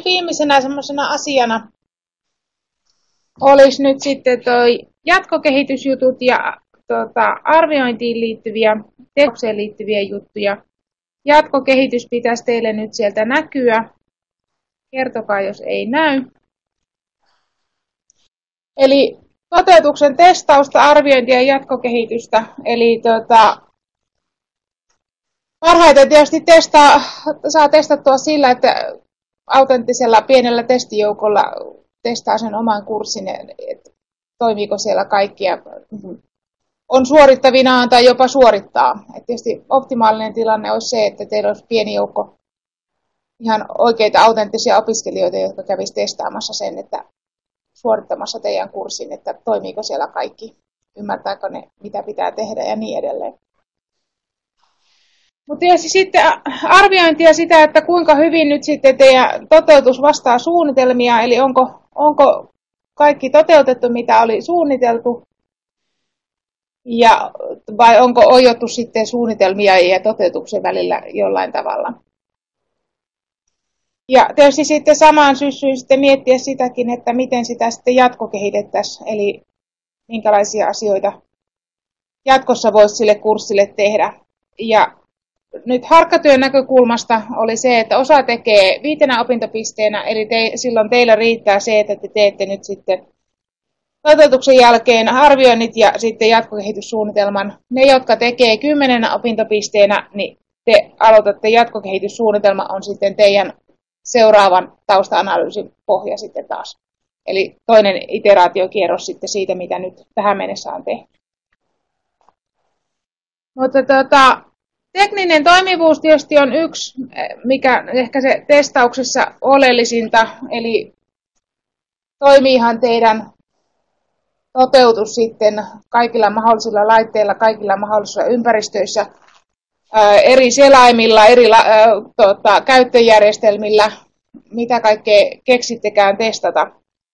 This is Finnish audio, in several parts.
viimeisenä semmoisena asiana olisi nyt sitten toi jatkokehitysjutut ja arviointiin liittyviä, teokseen liittyviä juttuja. Jatkokehitys pitäisi teille nyt sieltä näkyä. Kertokaa, jos ei näy. Eli toteutuksen testausta, arviointia ja jatkokehitystä. Eli parhaiten tietysti saa testattua sillä, että autenttisella pienellä testijoukolla testaa sen oman kurssin, että toimiiko siellä kaikki ja on suorittavinaan tai jopa suorittaa. Et tietysti optimaalinen tilanne olisi se, että teillä olisi pieni joukko ihan oikeita autenttisia opiskelijoita, jotka kävisivät testaamassa sen, että suorittamassa teidän kurssin, että toimiiko siellä kaikki, ymmärtääkö ne, mitä pitää tehdä ja niin edelleen. Mutta tietysti sitten arviointia sitä, että kuinka hyvin nyt sitten teidän toteutus vastaa suunnitelmia, eli onko kaikki toteutettu, mitä oli suunniteltu, vai onko oijottu sitten suunnitelmia ja toteutuksen välillä jollain tavalla. Ja tietysti sitten samaan syssyyn sitten miettiä sitäkin, että miten sitä sitten jatkokehitettäisiin, eli minkälaisia asioita jatkossa voisi sille kurssille tehdä. Ja nyt harkkatyön näkökulmasta oli se, että osa tekee 5 opintopisteenä, eli silloin teillä riittää se, että te teette nyt sitten toteutuksen jälkeen arvioinnit ja sitten jatkokehityssuunnitelman. Ne, jotka tekee 10 opintopisteenä, niin te aloitatte jatkokehityssuunnitelma on sitten teidän seuraavan tausta-analyysin pohja sitten taas. Eli toinen iteraatiokierros sitten siitä, mitä nyt tähän mennessä on tehty. Mutta tekninen toimivuus tietysti on yksi, mikä ehkä se testauksessa oleellisinta, eli toimiihan teidän toteutus sitten kaikilla mahdollisilla laitteilla, kaikilla mahdollisilla ympäristöissä, eri selaimilla, eri käyttöjärjestelmillä, mitä kaikkea keksittekään testata.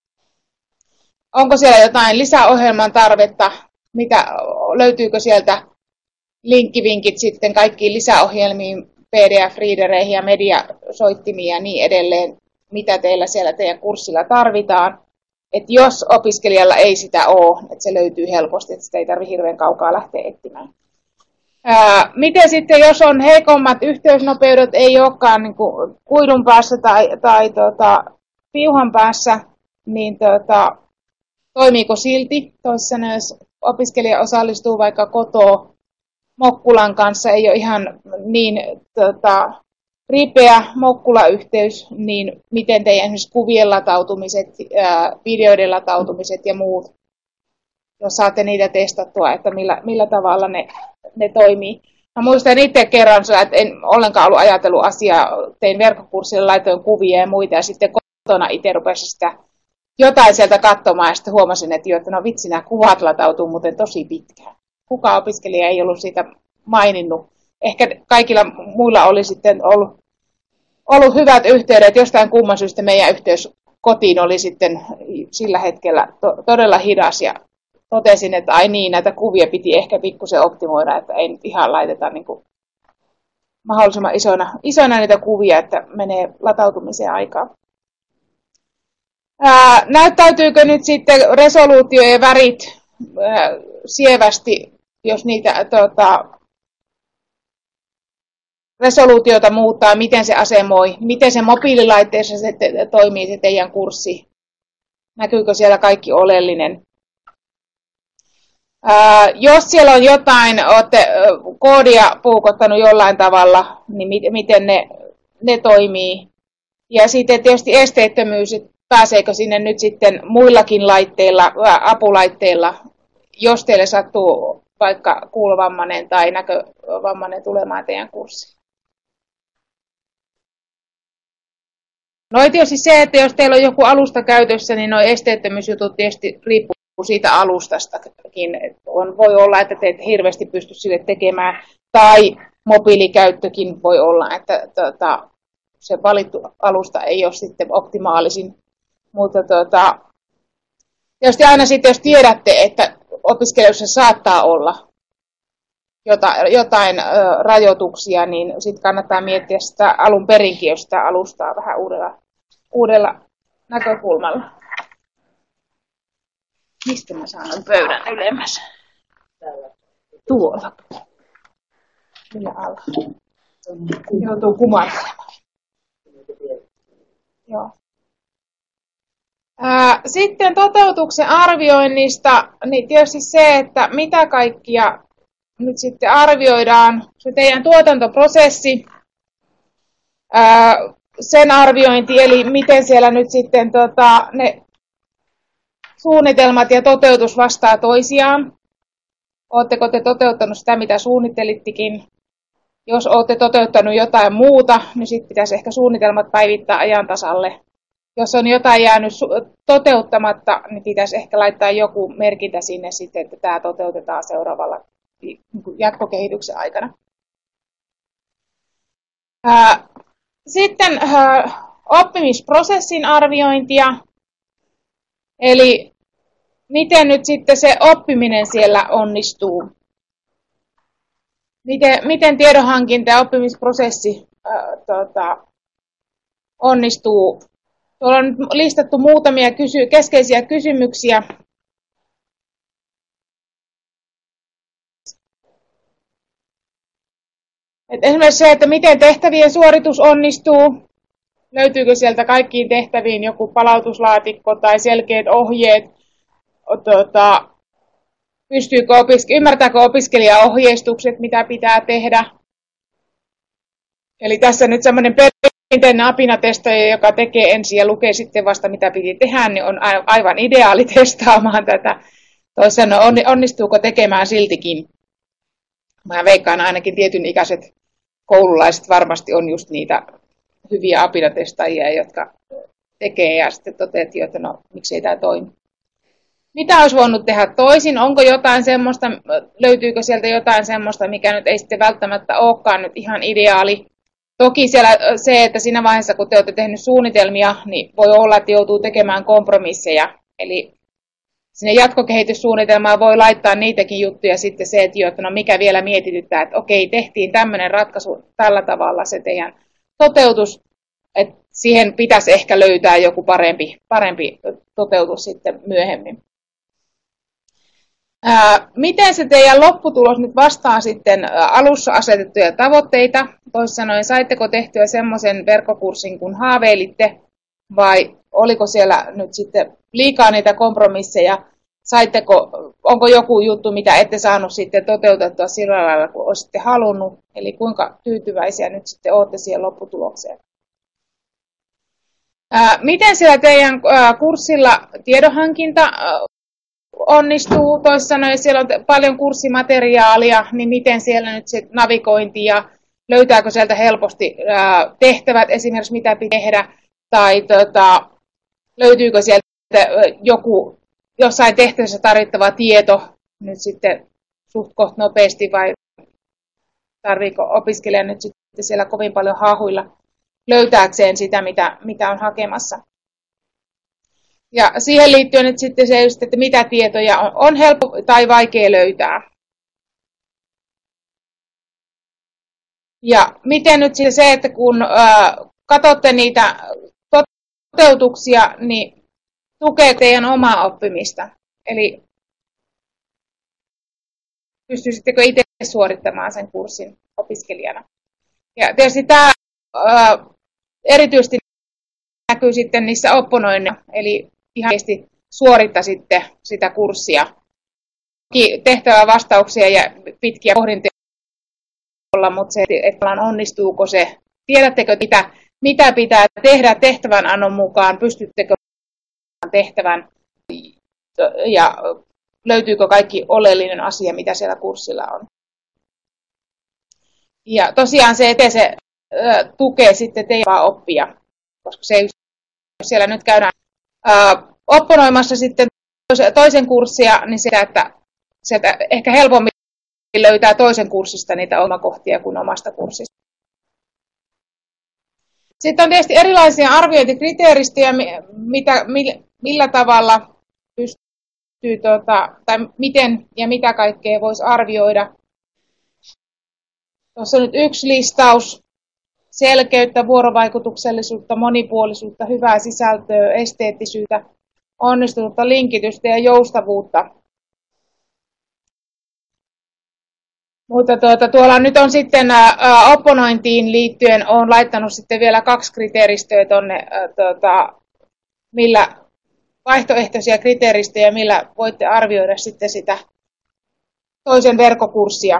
Onko siellä jotain lisäohjelman tarvetta, löytyykö sieltä linkkivinkit sitten kaikkiin lisäohjelmiin, PDF-readereihin ja mediasoittimiin ja niin edelleen, mitä teillä siellä teidän kurssilla tarvitaan. Että jos opiskelijalla ei sitä ole, että se löytyy helposti, että sitä ei tarvitse hirveän kaukaa lähteä etsimään. Miten sitten, jos on heikommat yhteysnopeudet, ei olekaan niin kuin kuidun päässä tai piuhan päässä, niin toimiiko silti? Toisaalta jos opiskelija osallistuu vaikka kotoa Mokkulan kanssa, ei ole ihan niin ripeä Mokkula-yhteys, niin miten teidän esimerkiksi kuvien latautumiset, videoiden latautumiset ja muut, jos saatte niitä testattua, että millä tavalla ne toimii. Mä muistan itse kerran, että en ollenkaan ollut ajatellut asiaa, tein verkkokurssilla, laitoin kuvia ja muita, ja sitten kotona itse rupesin sitä jotain sieltä katsomaan, ja sitten huomasin, että no vitsi, nämä kuvat latautuu muuten tosi pitkään. Kukaan opiskelija ei ollut siitä maininnut. Ehkä kaikilla muilla oli sitten ollut hyvät yhteydet, jostain kumman syystä meidän yhteys kotiin oli sitten sillä hetkellä todella hidas, ja totesin, että ai niin, näitä kuvia piti ehkä pikkusen optimoida, että ei nyt ihan laiteta niin kuin mahdollisimman isona niitä kuvia, että menee latautumiseen aikaa. Näyttäytyykö nyt sitten resoluutio ja värit sievästi, jos niitä resoluutiota muuttaa, miten se asemoi, miten se mobiililaitteessa se toimii se teidän kurssi, näkyykö siellä kaikki oleellinen. Jos siellä on jotain, olette koodia puukottanut jollain tavalla, niin miten ne toimii. Ja sitten tietysti esteettömyys, että pääseekö sinne nyt sitten muillakin laitteilla, apulaitteilla, jos teille sattuu vaikka kuulovammainen tai näkövammainen tulemaan teidän kurssiin. No tietysti se, että jos teillä on joku alusta käytössä, niin nuo esteettömyysjutut tietysti riippuu siitä alustastakin. Voi olla, että te ette hirveästi pysty sille tekemään, tai mobiilikäyttökin voi olla, että se valittu alusta ei ole sitten optimaalisin. Mutta tietysti aina sitten, jos tiedätte, että opiskelijoissa saattaa olla jotain rajoituksia, niin sitten kannattaa miettiä sitä alun perinkin, jos sitä alustaa vähän uudella uudella näkökulmalla. Mistä mä saan pöydän ylemmäs? Tuolla. Millä alla? Joutuu kumartelemaan. Joo. Sitten toteutuksen arvioinnista, niin tietysti se, että mitä kaikkia nyt sitten arvioidaan, se teidän tuotantoprosessi, sen arviointi, eli miten siellä nyt sitten ne suunnitelmat ja toteutus vastaa toisiaan. Oletteko te toteuttanut sitä, mitä suunnittelittekin? Jos olette toteuttanut jotain muuta, niin sitten pitäisi ehkä suunnitelmat päivittää ajan tasalle. Jos on jotain jäänyt toteuttamatta, niin pitäisi ehkä laittaa joku merkintä sinne sitten, että tämä toteutetaan seuraavalla jatkokehityksen aikana. Sitten oppimisprosessin arviointia. Eli miten nyt sitten se oppiminen siellä onnistuu. Miten tiedonhankinta ja oppimisprosessi onnistuu. Tuolla on nyt listattu muutamia keskeisiä kysymyksiä. Esimerkiksi se, että miten tehtävien suoritus onnistuu. Löytyykö sieltä kaikkiin tehtäviin joku palautuslaatikko tai selkeät ohjeet? Ymmärtääkö opiskelija ohjeistukset, mitä pitää tehdä? Eli tässä nyt semmoinen perinteinen apinatestaja, joka tekee ensin ja lukee sitten vasta, mitä piti tehdä, niin on aivan ideaali testaamaan tätä. Toisaalta onnistuuko tekemään siltikin? Mä veikkaan ainakin tietyn ikäiset koululaiset varmasti on just niitä hyviä apinatestajia, jotka tekee ja sitten toteat, että no miksei tämä toimi. Mitä olisi voinut tehdä toisin? Onko jotain semmoista, löytyykö sieltä jotain semmoista, mikä nyt ei sitten välttämättä olekaan nyt ihan ideaali? Toki siellä se, että siinä vaiheessa, kun te olette tehnyt suunnitelmia, niin voi olla, että joutuu tekemään kompromisseja. Eli sinne jatkokehityssuunnitelmaan voi laittaa niitäkin juttuja sitten se, että no mikä vielä mietityttää, että okei, tehtiin tämmöinen ratkaisu tällä tavalla se teidän toteutus, että siihen pitäisi ehkä löytää joku parempi toteutus sitten myöhemmin. Miten se teidän lopputulos nyt vastaa sitten alussa asetettuja tavoitteita? Toisin sanoen, saitteko tehtyä semmoisen verkkokurssin, kun haaveilitte, vai oliko siellä nyt sitten liikaa niitä kompromisseja? Onko joku juttu, mitä ette saanut sitten toteutettua sillä lailla, kun olisitte halunnut? Eli kuinka tyytyväisiä nyt sitten olette siihen lopputulokseen? Miten siellä teidän kurssilla tiedonhankinta onnistuu? Toisin sanoen, siellä on paljon kurssimateriaalia, niin miten siellä nyt se navigointi ja löytääkö sieltä helposti tehtävät, esimerkiksi mitä pitää tehdä, tai löytyykö sieltä joku jossain tehtävässä tarvittava tieto nyt sitten suht koht nopeasti, vai tarviiko opiskelija nyt sitten siellä kovin paljon haahuilla löytääkseen sitä, mitä on hakemassa. Ja siihen liittyen nyt sitten se, että mitä tietoja on helppo tai vaikea löytää. Ja miten nyt se, että kun katsotte niitä toteutuksia, niin tukee teidän omaa oppimista. Eli pystyisittekö itse suorittamaan sen kurssin opiskelijana. Ja tietysti tämä erityisesti näkyy sitten niissä opponoinneissa, eli ihan suorittaisitte sitä kurssia. Tehtävää vastauksia ja pitkiä pohdintoja olla, mutta se, että onnistuuko se, tiedättekö mitä pitää tehdä tehtävän annon mukaan, pystyttekö tehtävän ja löytyykö kaikki oleellinen asia, mitä siellä kurssilla on. Ja tosiaan se, että se tukee sitten teidän oppia, koska se ei siellä nyt käydään opponoimassa sitten toisen kurssia, niin se, että sieltä ehkä helpommin löytää toisen kurssista niitä omakohtia kuin omasta kurssista. Sitten on tietysti erilaisia arviointikriteeristöjä, millä tavalla pystyy, tai miten ja mitä kaikkea voisi arvioida. Tuossa on nyt yksi listaus. selkeyttä, vuorovaikutuksellisuutta, monipuolisuutta, hyvää sisältöä, esteettisyyttä, onnistunutta linkitystä ja joustavuutta. Mutta tuolla nyt on sitten opponointiin liittyen on laittanut sitten vielä 2 kriteeristöä tuonne, millä vaihtoehtoisia kriteeristöjä, millä voitte arvioida sitten sitä toisen verkkokurssia.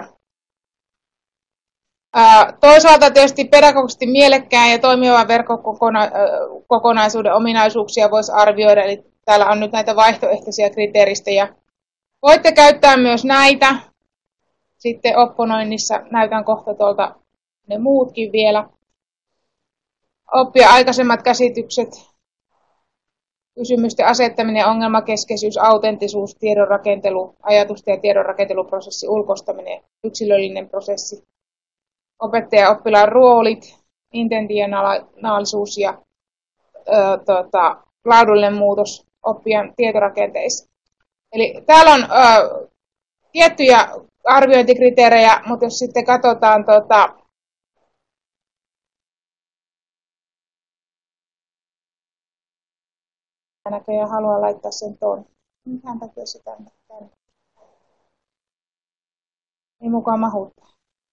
Toisaalta tietysti pedagogisesti mielekkään ja toimivan verkkokokonaisuuden ominaisuuksia voisi arvioida, eli täällä on nyt näitä vaihtoehtoisia kriteeristöjä. Voitte käyttää myös näitä. Sitten opponoinnissa näytän kohta tuolta ne muutkin vielä. Oppia aikaisemmat käsitykset, kysymysten asettaminen, ongelmakeskeisyys, autenttisuus, tiedonrakentelu, ajatusten ja tiedonrakenteluprosessi, ulkoistaminen, yksilöllinen prosessi, opettaja ja oppilaan roolit, intentionaalisuus ja laadullinen muutos oppijan tietorakenteissa. Eli täällä on tiettyjä arviointikriteerejä, mutta jos sitten katsotaan näköjään haluan laittaa sen tuon. Mihän takia se tänne? Ei mukaan mahuttaa.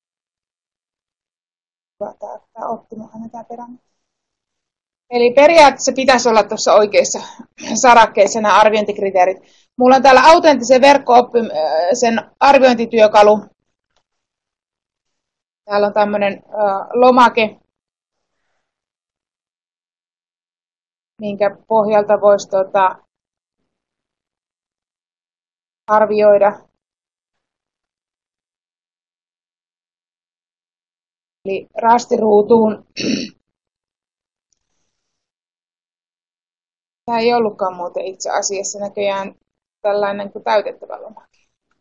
Tämä Optimohan tämä perään. Eli periaatteessa pitäisi olla tuossa oikeissa sarakkeissa nämä arviointikriteerit. Mulla on täällä autenttisen verkko-oppimisen arviointityökalu. Täällä on tämmöinen lomake, minkä pohjalta voisi arvioida. Eli rastiruutuun. Tämä ei ollutkaan muuten itse asiassa näköjään tällainen kuin täytettävä lomake.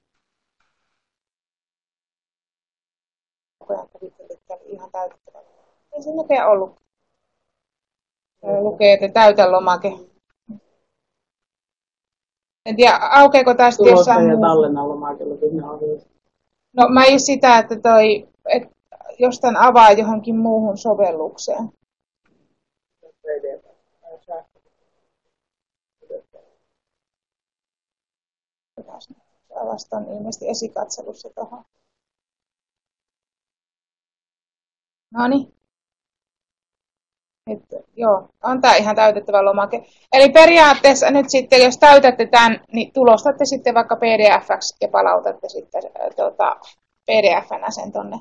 Kokojan kuvittelin, että tämä oli ihan täytettävä lomake. Ei se näköjään ollut. Lukee, että täytä lomake. En tiedä, aukeako tästä jossain muussa. No mä just sitä, että jos tämän avaa johonkin muuhun sovellukseen. Avastan ilmeisesti esikatselussa tuohon. Noniin. Joo, on tämä ihan täytettävä lomake. Eli periaatteessa nyt sitten, jos täytätte tämän, niin tulostatte sitten vaikka PDF-ksi ja palautatte sitten PDF-nä sen tonne.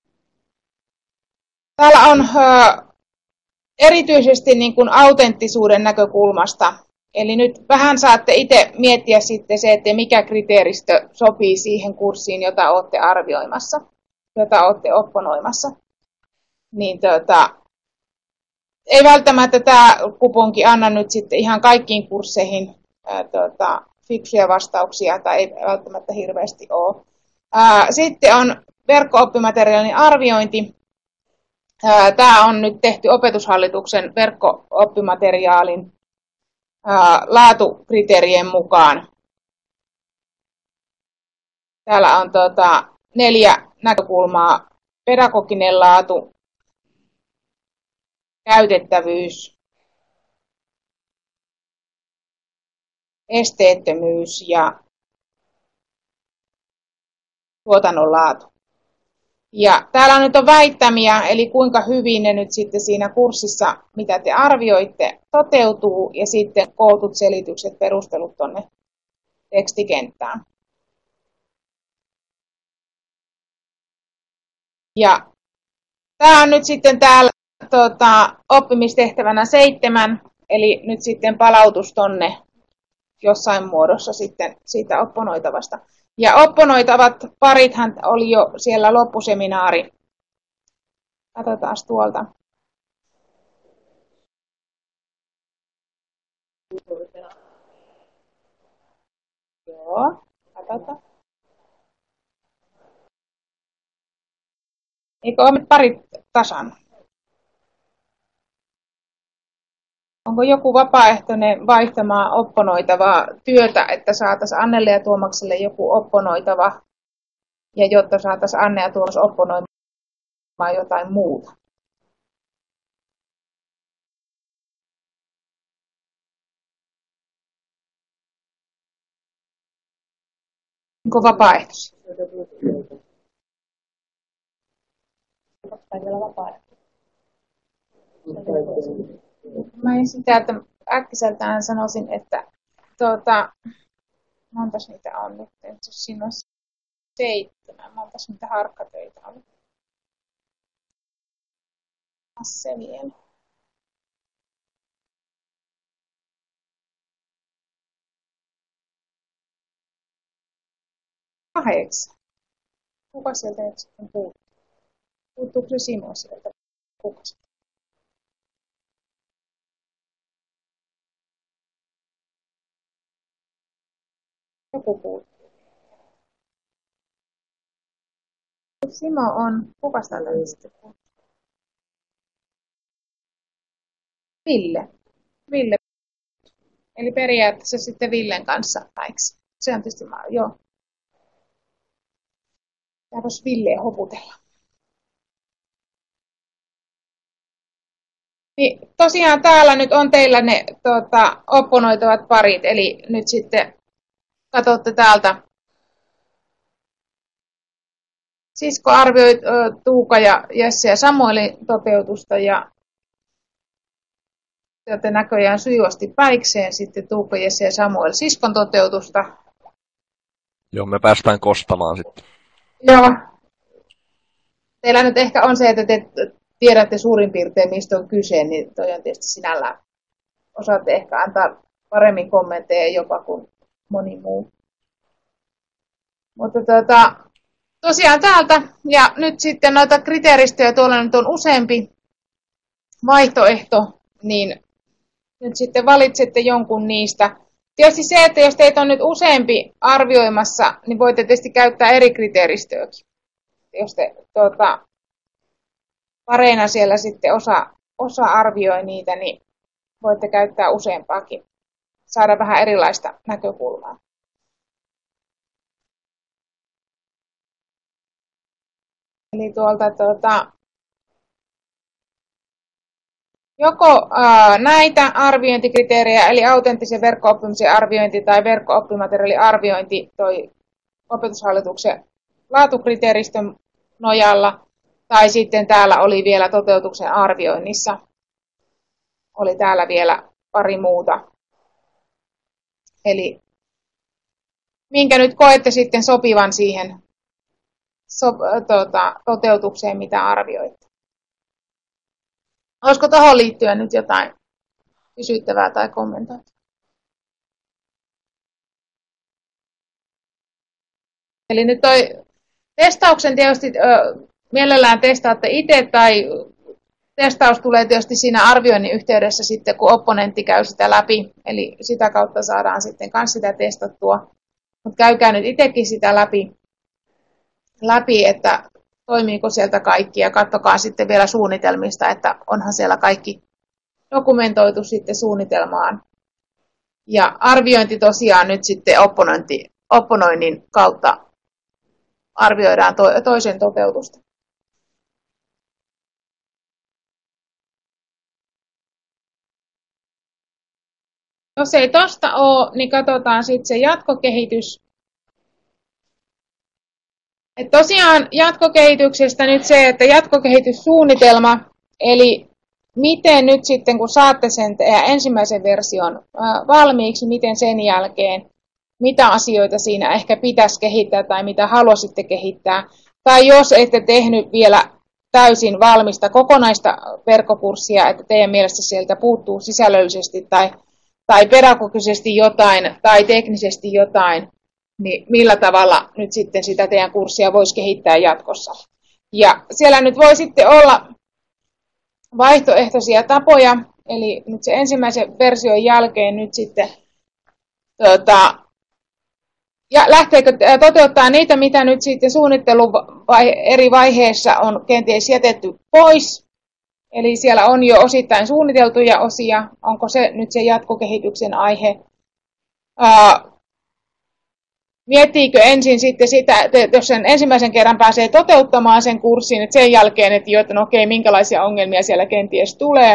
Täällä on erityisesti niin kuin autenttisuuden näkökulmasta. Eli nyt vähän saatte itse miettiä sitten se, että mikä kriteeristö sopii siihen kurssiin, jota olette arvioimassa, jota olette opponoimassa. Niin ei välttämättä tämä kuponki anna nyt sitten ihan kaikkiin kursseihin fiksuja vastauksia, tai ei välttämättä hirveästi ole. Sitten on verkko-oppimateriaalin arviointi. Tämä on nyt tehty Opetushallituksen verkko-oppimateriaalin laatukriteerien mukaan. Täällä on 4 näkökulmaa: pedagoginen laatu, käytettävyys, esteettömyys ja tuotannon laatu. Ja täällä nyt on väittämiä, eli kuinka hyvin ne nyt sitten siinä kurssissa, mitä te arvioitte, toteutuu, ja sitten kootut selitykset, perustelut tuonne tekstikenttään. Ja tämä on nyt sitten täällä oppimistehtävänä 7, eli nyt sitten palautus tonne jossain muodossa sitten siitä opponoitavasta. Ja opponoitavat parithan oli jo siellä loppuseminaari. Katsotaan tuolta. Joo, katsotaan. Eikö ole parit tasan? Onko joku vapaaehtoinen vaihtamaan opponoitavaa työtä, että saataisiin Annelle ja Tuomakselle joku opponoitava, ja jotta saataisiin Anne ja Tuomas opponoimaan jotain muuta? Onko vapaaehtoisia? Mä en sitä, että äkkiseltään sanoisin, että montas niitä on nyt, jos siinä on 7, montas niitä harkkatöitä on. Se vielä. Kahdeksan. Kuka sieltä nyt sitten puuttuu? Puuttuuko se Simo sieltä? Kuka sieltä? Joku puuttuu. Simo on. Kuka täältä nyt sitten puuttuu? Ville. Eli periaatteessa sitten Villen kanssa päiksi. Se on tietysti, joo. Jääpäs Villeä hoputella. Niin, tosiaan täällä nyt on teillä ne opponoitavat parit, eli nyt sitten katsotte täältä. Sisko arvioi Tuuka ja Jesse ja Samuelin toteutusta ja te näköjään sujuvasti päikseen sitten Tuukka, Jesse ja Samuel siskon toteutusta. Joo, me päästään kostamaan sitten. Joo. Teillä nyt ehkä on se, että te tiedätte suurin piirtein, mistä on kyse, niin toi on tietysti sinällään. Osaatte ehkä antaa paremmin kommentteja jopa kuin moni muu. Mutta tosiaan täältä, ja nyt sitten noita kriteeristöjä tuolla nyt on useampi vaihtoehto, niin nyt sitten valitsette jonkun niistä. Tietysti se, että jos teitä on nyt useampi arvioimassa, niin voitte tietysti käyttää eri kriteeristöäkin. Jos te pareina siellä sitten osa arvioi niitä, niin voitte käyttää useampaakin. Saada vähän erilaista näkökulmaa. Eli tuolta joko näitä arviointikriteerejä, eli autenttisen verkko-oppimisen arviointi tai verkko-oppimateriaalin arviointi toi Opetushallituksen laatukriteeristön nojalla, tai sitten täällä oli vielä toteutuksen arvioinnissa, oli täällä vielä pari muuta. Eli minkä nyt koette sitten sopivan siihen toteutukseen, mitä arvioitte. Olisiko tuohon liittyen nyt jotain kysyttävää tai kommentoita? Eli nyt toi testauksen tietysti mielellään testaatte itse, tai testaus tulee tietysti siinä arvioinnin yhteydessä sitten, kun opponentti käy sitä läpi, eli sitä kautta saadaan sitten myös sitä testattua. Mutta käykää nyt itsekin sitä läpi, että toimiiko sieltä kaikki, ja katsokaa sitten vielä suunnitelmista, että onhan siellä kaikki dokumentoitu sitten suunnitelmaan. Ja arviointi tosiaan nyt sitten opponoinnin kautta arvioidaan toisen toteutusta. Jos ei tosta ole, niin katsotaan sitten se jatkokehitys. Et tosiaan jatkokehityksestä nyt se, että jatkokehityssuunnitelma, eli miten nyt sitten kun saatte sen ensimmäisen version valmiiksi, miten sen jälkeen, mitä asioita siinä ehkä pitäisi kehittää tai mitä haluaisitte kehittää. Tai jos ette tehnyt vielä täysin valmista kokonaista verkkokurssia, että teidän mielestä sieltä puuttuu sisällöllisesti tai pedagogisesti jotain tai teknisesti jotain, niin millä tavalla nyt sitten sitä teidän kurssia voisi kehittää jatkossa. Ja siellä nyt voi sitten olla vaihtoehtoisia tapoja, eli nyt se ensimmäisen version jälkeen nyt sitten ja lähteekö toteuttaa niitä, mitä nyt sitten suunnittelun eri vaiheissa on kenties jätetty pois. Eli siellä on jo osittain suunniteltuja osia, onko se nyt se jatkokehityksen aihe. Miettiikö ensin sitten sitä, että jos sen ensimmäisen kerran pääsee toteuttamaan sen kurssin, että sen jälkeen, että no okei, minkälaisia ongelmia siellä kenties tulee,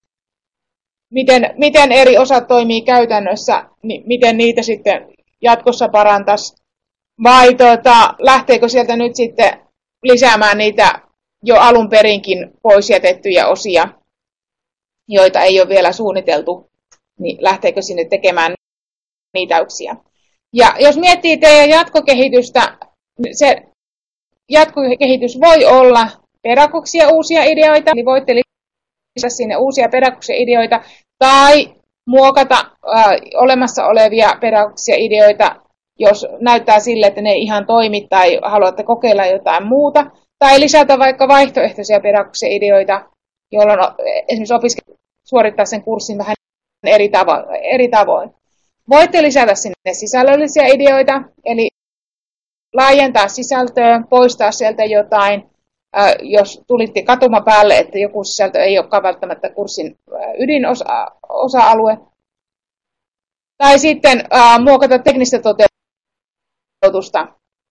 miten eri osat toimii käytännössä, niin miten niitä sitten jatkossa parantaisi. vai lähteekö sieltä nyt sitten lisäämään niitä jo alun perinkin pois jätettyjä osia, joita ei ole vielä suunniteltu, niin lähteekö sinne tekemään niitä yksia. Ja jos miettii teidän jatkokehitystä, se jatkokehitys voi olla pedagogisia uusia ideoita, eli voitte lisätä sinne uusia pedagogisia ideoita, tai muokata olemassa olevia pedagogisia ideoita, jos näyttää sille, että ne ei ihan toimi, tai haluatte kokeilla jotain muuta, tai lisätä vaikka vaihtoehtoisia pedagogisia ideoita, jolloin esimerkiksi opiskelija suorittaa sen kurssin vähän eri tavoin. Voitte lisätä sinne sisällöllisiä ideoita, eli laajentaa sisältöä, poistaa sieltä jotain, jos tulitte katumapäälle, että joku sisältö ei olekaan välttämättä kurssin ydinosa-alue. Tai sitten muokata teknistä toteutusta.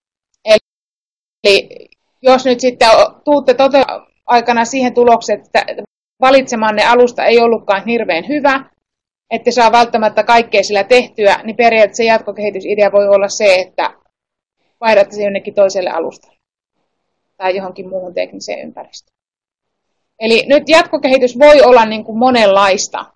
Eli jos nyt sitten tuutte aikana siihen tulokseen, että valitsemanne alusta ei ollutkaan hirveän hyvä, ette saa välttämättä kaikkea sillä tehtyä, niin periaatteessa jatkokehitysidea voi olla se, että vaihdatte se jonnekin toiselle alustalle tai johonkin muuhun tekniseen ympäristöön. Eli nyt jatkokehitys voi olla niin kuin monenlaista.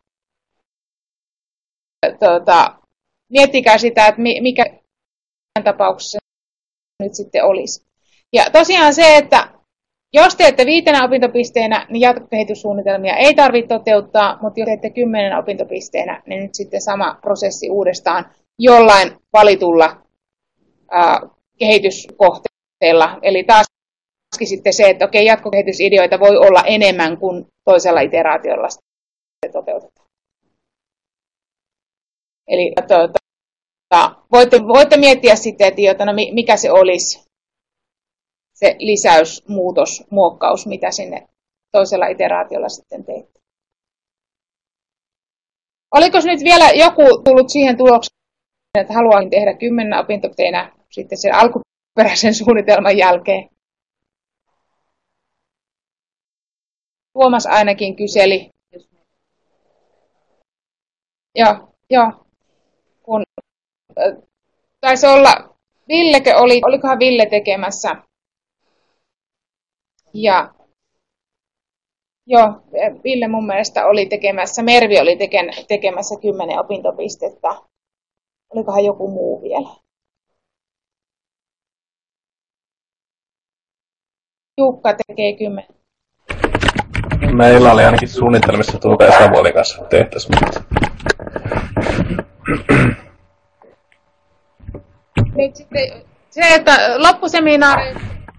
Miettikää sitä, että mikä tapauksessa nyt sitten olisi. Ja tosiaan se, että jos teette 5 opintopisteenä, niin jatkokehityssuunnitelmia ei tarvitse toteuttaa, mutta jos teette 10 opintopisteenä, niin nyt sitten sama prosessi uudestaan jollain valitulla kehityskohteella. Eli taaskin sitten se, että okei, jatkokehitysideoita voi olla enemmän kuin toisella iteraatiolla toteutetaan. Eli voitte miettiä sitten, että mikä se olisi se lisäys, muutos, muokkaus, mitä sinne toisella iteraatiolla sitten teette. Oliko nyt vielä joku tullut siihen tulokseen, että haluaisin tehdä 10 opintopisteenä sitten sen alkuperäisen suunnitelman jälkeen? Tuomas ainakin kyseli. Joo. Kun taisi olla, olikohan Ville tekemässä? Ja joo, Ville mun mielestä oli tekemässä, Mervi oli tekemässä 10 opintopistettä. Olikohan joku muu vielä? Jukka tekee 10. Meillä oli ainakin suunnitelmissa tuolta Esavuolin kanssa tehtäisiin. Nyt sitten se, että loppuseminaari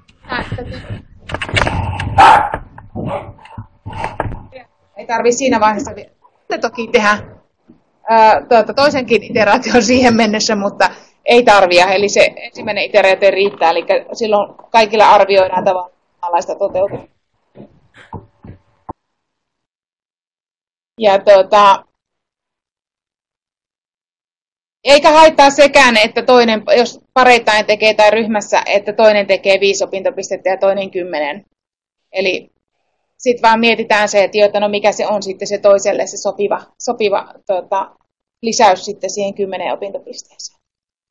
ei tarvitse siinä vaiheessa vielä toki tehdä toisenkin iteraation siihen mennessä, mutta ei tarvitse. Eli se ensimmäinen iteraatio riittää, eli silloin kaikilla arvioidaan tavallaan toteutusta. Ja eikä haittaa sekään, että toinen, jos pareittain tekee tai ryhmässä, että toinen tekee 5 opintopistettä ja toinen 10. Eli sitten vaan mietitään se, että mikä se on sitten se toiselle se sopiva lisäys sitten siihen 10 opintopisteeseen.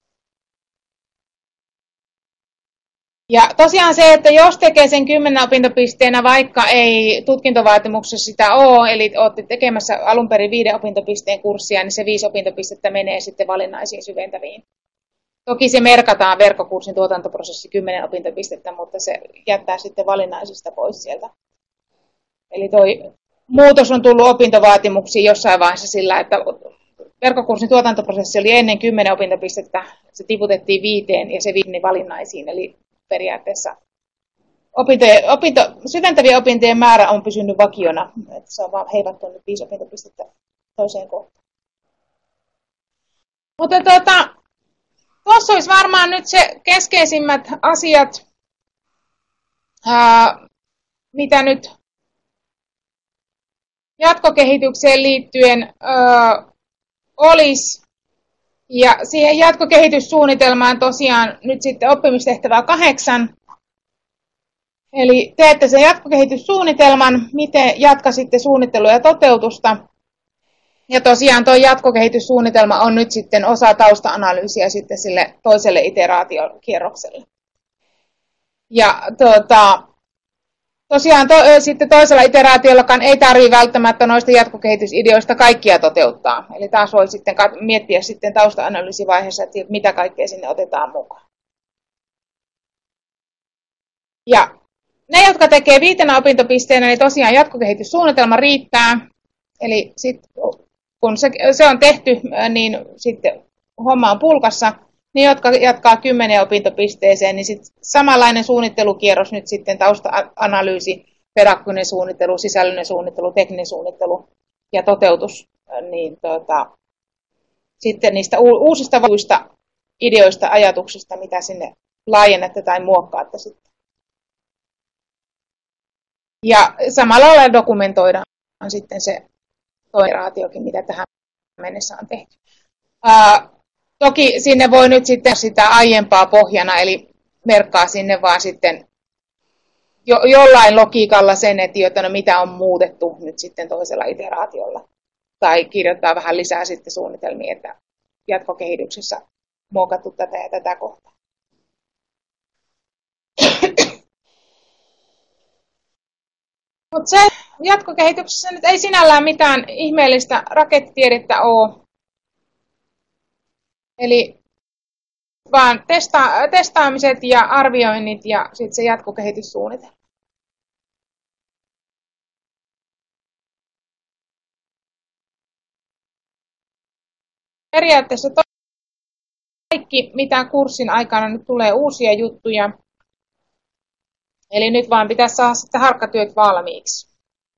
Ja tosiaan se, että jos tekee sen 10 opintopisteenä, vaikka ei tutkintovaatimuksessa sitä ole, eli olette tekemässä alun perin 5 opintopisteen kurssia, niin se 5 opintopistettä menee sitten valinnaisiin syventäviin. Toki se merkataan verkkokurssin tuotantoprosessi 10 opintopistettä, mutta se jättää sitten valinnaisista pois sieltä. Eli toi muutos on tullut opintovaatimuksiin jossain vaiheessa sillä, että verkkokurssin tuotantoprosessi oli ennen 10 opintopistettä, se tiputettiin 5 ja se 5 valinnaisiin, eli periaatteessa syventävien opintojen määrä on pysynyt vakiona, että se on vaan heivattu nyt 5 opintopistettä toiseen kohtaan. Mutta tuossa olisi varmaan nyt se keskeisimmät asiat, mitä nyt jatkokehitykseen liittyen olisi. Ja siihen jatkokehityssuunnitelmaan tosiaan nyt sitten oppimistehtävää 8. Eli teette sen jatkokehityssuunnitelman, miten jatkaisitte suunnittelua ja toteutusta. Ja tosiaan tuo jatkokehityssuunnitelma on nyt sitten osa tausta-analyysiä sitten sille toiselle iteraatiokierrokselle. Ja tosiaan sitten toisella iteraatiollakaan ei tarvitse välttämättä noista jatkokehitysideoista kaikkia toteuttaa. Eli taas voi sitten miettiä sitten tausta-analyysivaiheessa, että mitä kaikkea sinne otetaan mukaan. Ja ne, jotka tekee 5 opintopisteenä, niin tosiaan jatkokehityssuunnitelma riittää. Eli sitten kun se on tehty, niin sitten homma on pulkassa. Ne, jotka jatkaa 10 opintopisteeseen, niin sitten samanlainen suunnittelukierros nyt sitten tausta-analyysi, pedagoginen suunnittelu, sisällöllinen suunnittelu, tekninen suunnittelu ja toteutus. Niin sitten niistä uusista ideoista, ajatuksista, mitä sinne laajennatte tai muokkaatte sitten. Ja samalla lailla dokumentoidaan sitten se iteraatiokin, mitä tähän mennessä on tehty. Toki sinne voi nyt sitten sitä aiempaa pohjana, eli merkkaa sinne vaan sitten jollain logiikalla sen, että no mitä on muutettu nyt sitten toisella iteraatiolla. Tai kirjoittaa vähän lisää sitten suunnitelmia, että jatkokehityksessä muokattu tätä ja tätä kohtaa. Mutta se jatkokehityksessä nyt ei sinällään mitään ihmeellistä rakettitiedettä ole. Eli vaan testaamiset ja arvioinnit ja sitten se jatkokehityssuunnitelma. Periaatteessa kaikki, mitä kurssin aikana nyt tulee uusia juttuja. Eli nyt vaan pitäisi saada sitten harkkatyöt valmiiksi.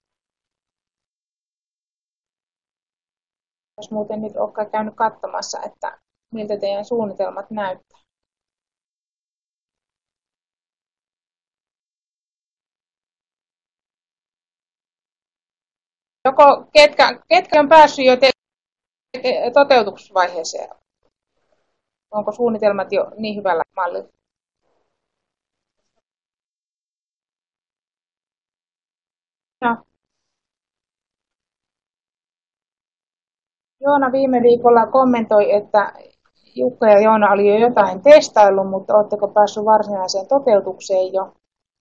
Jos muuten nyt olekaan käynyt katsomassa, että miltä teidän suunnitelmat näyttää. Joko ketkä on päässyt jo toteutusvaiheeseen? Onko suunnitelmat jo niin hyvällä mallilla? No. Joona viime viikolla kommentoi, että Jukka ja Joona oli jo jotain testaillut, mutta oletteko päässyt varsinaiseen toteutukseen jo?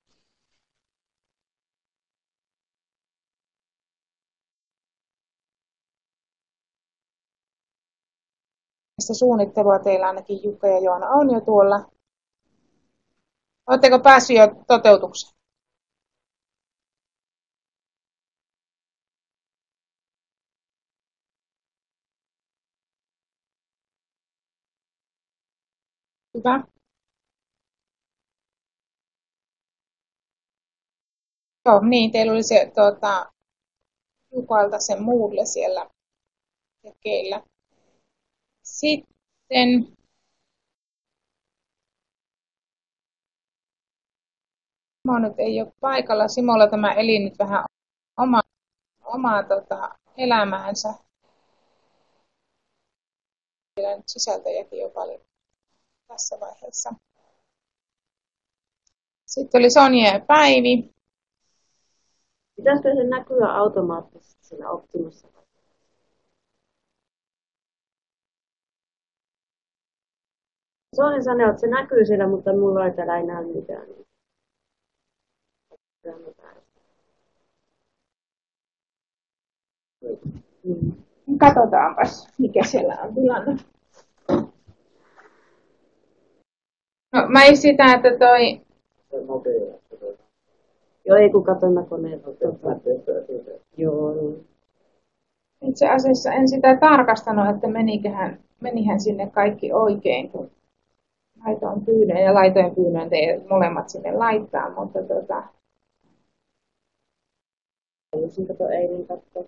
Suunnittelua teillä ainakin Jukka ja Joona on jo tuolla. Oletteko päässyt jo toteutukseen? Hyvä. Joo, niin, teillä oli se Jukalta se Moodle siellä tekeillä. Sitten Simo nyt ei ole paikalla. Simolla tämä eli nyt vähän omaa elämäänsä. Siellä nyt sisältöjäkin jo paljon tässä vaiheessa. Sitten oli Sonja ja Päivi. Pitäisikö se näkyä automaattisesti siinä Optimussa? Sonja sanoi, että se näkyy siellä, mutta mulla ei täällä enää mitään. Katsotaanpas, mikä siellä on tilanne. No, mä esitän, että toi... Joo, ei kun katsoin koneen. Joo. Itse asiassa en sitä tarkastanut, että menihän sinne kaikki oikein, kun laitoin pyynön ja laitoin pyynön teidät molemmat sinne laittaa, mutta Haluaisin kato eilen katsoa.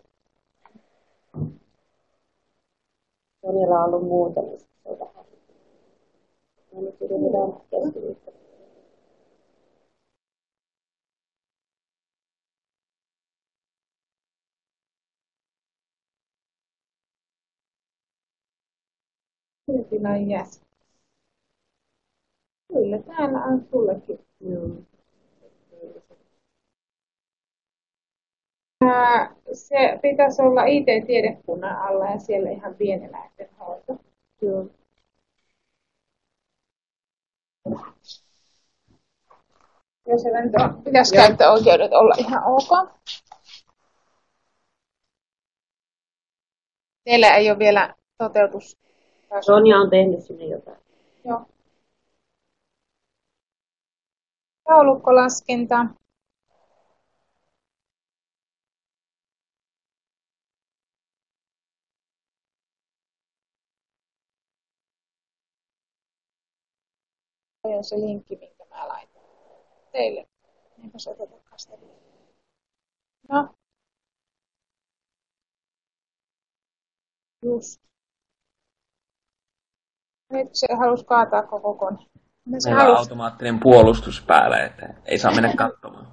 Sonjalla on ollut muuta, niin se on vähän. Mä nyt yritän keskiviikkoa. Kyllä jäsen. Kyllä, täällä on sullekin. Joo. Se pitäisi olla IT-tiedekunnan alla ja siellä ihan pieneläinten hoito. Joo. Ja se pitäisi käyttöoikeudet olla ihan ok. Teillä ei ole vielä toteutus. Sonja on tehnyt sinne jotain. Joo. Taulukkolaskenta. Toi on se linkki, minkä mä laitan teille. Enpä se otetakaan sitä. No. Just. Nyt se halusi kaataa koko kone. Meillä on automaattinen puolustus päällä, että ei saa mennä katsomaan.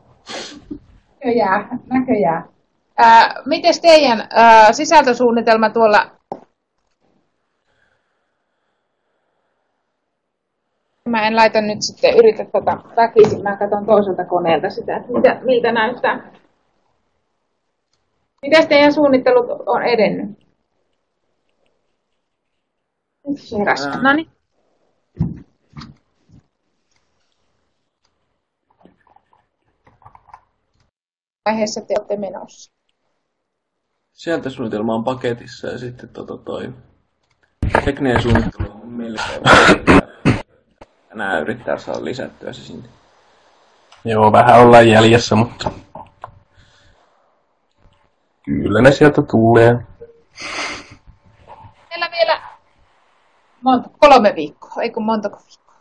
Näköjään. Mites teidän sisältösuunnitelma tuolla? Mä en laita nyt sitten, yritä väkisin. Mä katson toiselta koneelta sitä, että miltä näyttää. Mites teidän suunnittelut on edennyt? Noniin. Vaiheessa te olette menossa? Sieltä suunnitelma on paketissa ja sitten toi tekninen suunnittelu on melkein. Tänään yrittää saada lisättyä se sinne. Joo, vähän ollaan jäljessä, mutta kyllä ne sieltä tulee. Meillä vielä 3 viikkoa, ei kun montako viikkoa?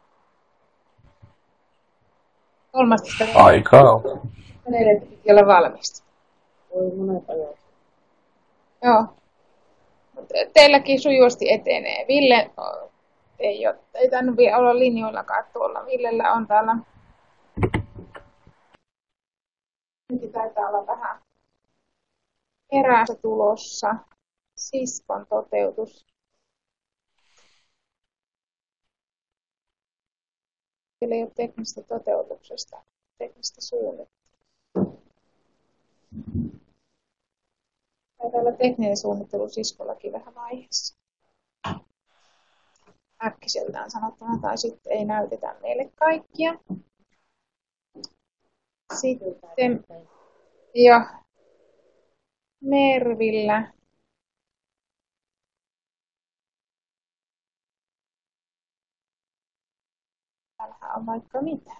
13. Aikaa on. 4 piti olla valmista. Voi monet ajat. Joo. Teilläkin sujuvasti etenee. Ville ei tainnut vielä olla linjoillakaan tuolla. Villellä on täällä. Nyt taitaa olla vähän perässä tulossa. Siskon toteutus. Siellä ei ole teknistä toteutuksesta, teknistä suunnittelua. Taitaa olla tekninen suunnittelu siskollakin vähän vaiheessa. Äkkiseltään sanottuna, tai sitten ei näytetä meille kaikkia. Sitten jo Mervillä. Täällähän on vaikka mitä.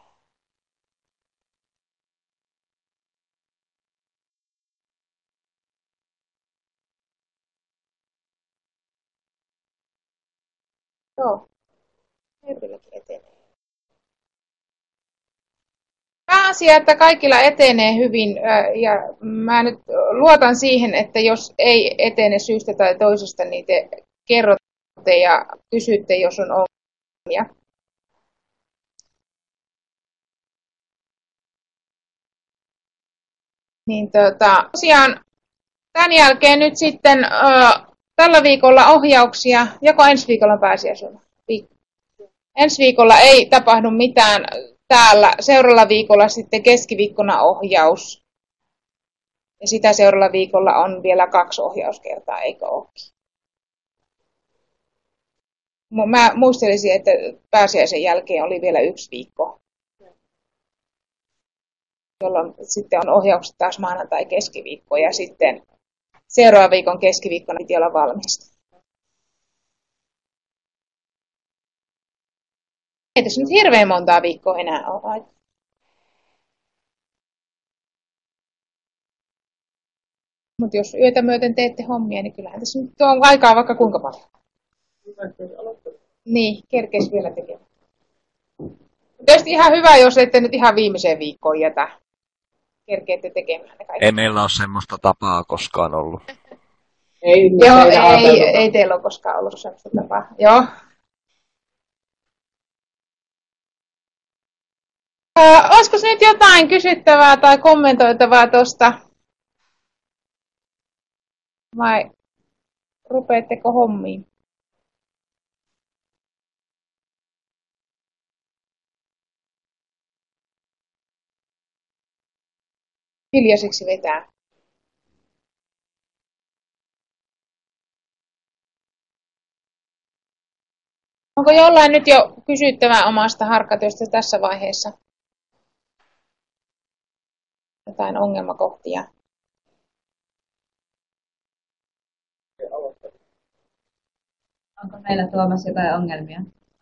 Joo, Mervilläkin etenee. Pääasia, että kaikilla etenee hyvin ja mä nyt luotan siihen, että jos ei etene syystä tai toisesta, niin te kerrotte ja kysytte, jos on ongelmia. Niin tosiaan tämän jälkeen nyt sitten tällä viikolla ohjauksia, joko ensi viikolla on pääsiäisloma. Ensi viikolla ei tapahdu mitään täällä. Seuraavalla viikolla sitten keskiviikkona ohjaus. Ja sitä seuraavalla viikolla on vielä 2 ohjauskertaa, eikö olekin? Mä muistelisin, että pääsiäisen jälkeen oli vielä 1 viikko, jolloin sitten on ohjaukset taas maanantai keskiviikko ja sitten seuraavan viikon keskiviikkona piti olla valmista. Ei tässä nyt hirveän montaa viikkoa enää ole aikaa. Mutta jos yötä myöten teette hommia, niin kyllähän tässä nyt on aikaa vaikka kuinka paljon. Niin, kerkeisi vielä tekemään. Tietysti ihan hyvä, jos ette nyt ihan viimeiseen viikkoon jätä. Kerkeette tekemään ne kaikki. Ei meillä ole semmoista tapaa koskaan ollut. Ei teillä ole koskaan ollut semmoista tapaa. Joo. Olisiko nyt jotain kysyttävää tai kommentoitavaa tuosta? Vai rupeatteko hommiin? Hiljaisiksi vetää. Onko jollain nyt jo kysyttävää omasta harkkatyöstä tässä vaiheessa? Jotain ongelmakohtia? Onko meillä Tuomas jotain ongelmia?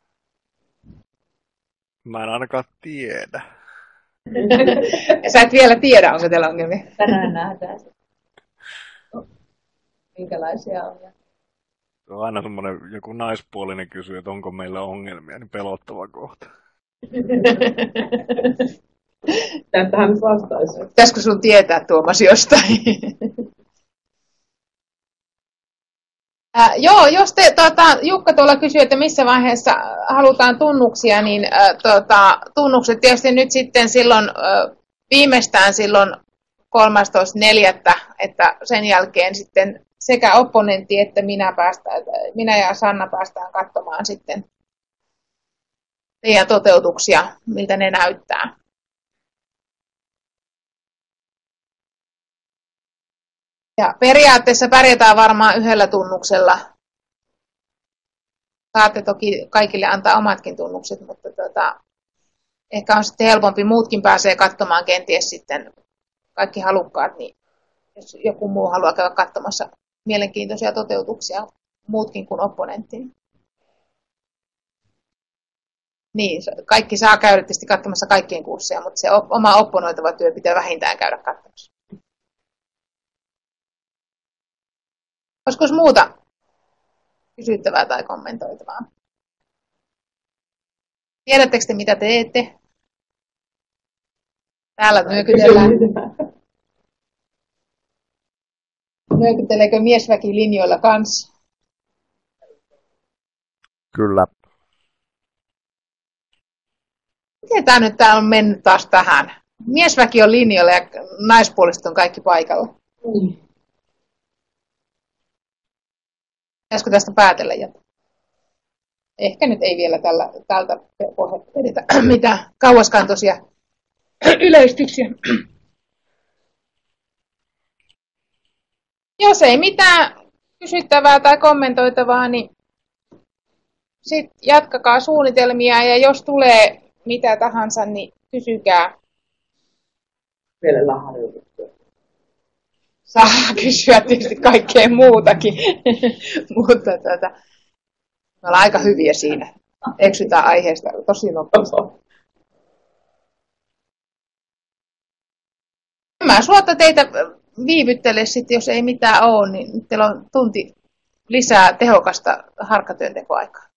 Mä en ainakaan tiedä. Sä et vielä tiedä, onko teillä ongelmia. Tänään nähdään. Minkälaisia ongelmia? Se on aina semmoinen joku naispuolinen kysyy, että onko meillä ongelmia, niin pelottava kohta. Tähän nyt vastaisi. Pitäisikö sun tietää, Tuomas, jostain? Joo, jos Jukka tuolla kysyy, että missä vaiheessa halutaan tunnuksia, niin tunnukset tietysti nyt sitten silloin viimeistään silloin 13.4., että sen jälkeen sitten sekä opponentti että minä ja Sanna päästään katsomaan sitten teidän toteutuksia, miltä ne näyttää. Ja periaatteessa pärjätään varmaan yhdellä tunnuksella. Saatte toki kaikille antaa omatkin tunnukset, mutta ehkä on sitten helpompi. Muutkin pääsee katsomaan kenties sitten kaikki halukkaat, niin jos joku muu haluaa käydä katsomassa mielenkiintoisia toteutuksia, muutkin kuin opponentti. Niin, kaikki saa käydä tietysti katsomassa kaikkien kursseja, mutta se oma opponoitava työ pitää vähintään käydä katsomassa. Olisiko muuta kysyttävää tai kommentoitavaa? Tiedättekö te, mitä teette? Täällä nyökytellään. Nyökytteleekö miesväki linjoilla kanssa? Kyllä. Miten tämä nyt täällä on mennyt taas tähän? Miesväki on linjoilla ja naispuoliset on kaikki paikalla. Pitäisikö tästä päätellä jotain? Ehkä nyt ei vielä tältä pohjalta edetä mitään kauaskantoisia yleistyksiä. Jos ei mitään kysyttävää tai kommentoitavaa, niin sitten jatkakaa suunnitelmia ja jos tulee mitä tahansa, niin kysykää. Vielä harjoituksia. Saa kysyä tietysti kaikkea muutakin, mutta me ollaan aika hyviä siinä. Eksytään aiheesta tosi nopeasti. Mä suotta teitä viivyttele sitten, jos ei mitään ole, niin teillä on tunti lisää tehokasta harkkatyöntekoaikaa.